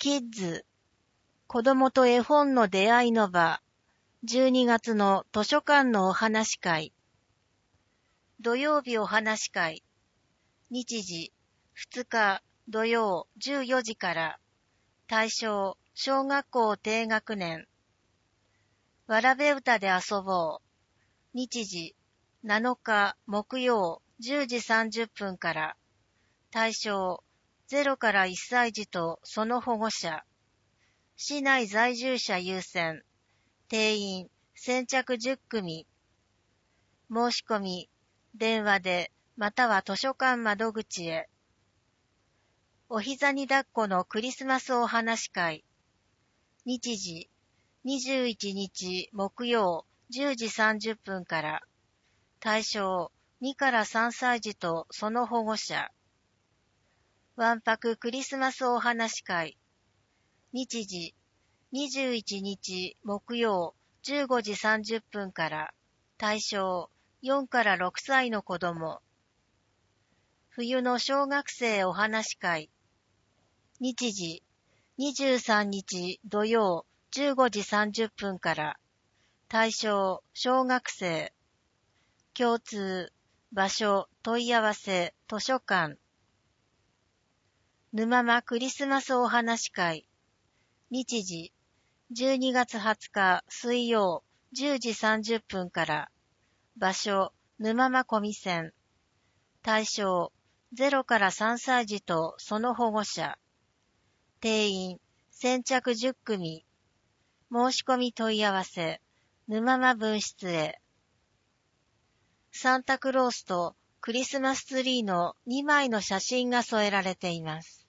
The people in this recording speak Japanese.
キッズ、子供と絵本の出会いの場、12月の図書館のお話会。土曜日お話会。日時、2日土曜14時から。対象、小学校低学年。わらべ歌で遊ぼう。日時、7日木曜10時30分から。対象、0から1歳児とその保護者。市内在住者優先。定員、先着10組。申し込み、電話で、または図書館窓口へ。お膝に抱っこのクリスマスお話会。日時、21日木曜10時30分から。対象、2から3歳児とその保護者。わんぱくクリスマスお話会。日時、21日木曜15時30分から。対象、4から6歳の子供。冬の小学生お話会。日時、23日土曜15時30分から。対象、小学生。共通、場所、問い合わせ、図書館。沼間クリスマスお話会。日時、12月20日水曜10時30分から。場所、沼間小見線。対象、0から3歳児とその保護者。定員、先着10組。申し込み問い合わせ、沼間分室へ。サンタクロースとクリスマスツリーの2枚の写真が添えられています。